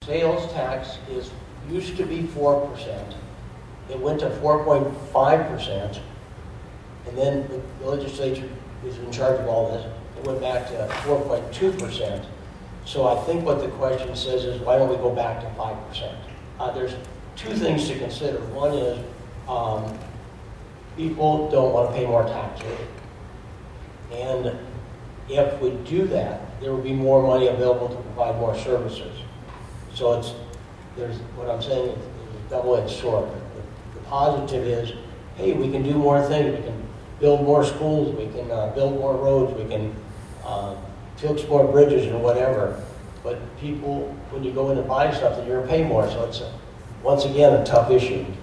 sales tax used to be 4%. It went to 4.5%, and then the legislature is in charge of all this. It went back to 4.2%. So I think what the question says is, why don't we go back to 5%? There's two things to consider. One is people don't want to pay more taxes, and if we do that, there will be more money available to provide more services. So what I'm saying is a double-edged sword. The positive is, hey, we can do more things. We can build more schools. We can build more roads. We can fix more bridges or whatever. But people, when you go in and buy something, you're going to pay more. So it's, once again, a tough issue.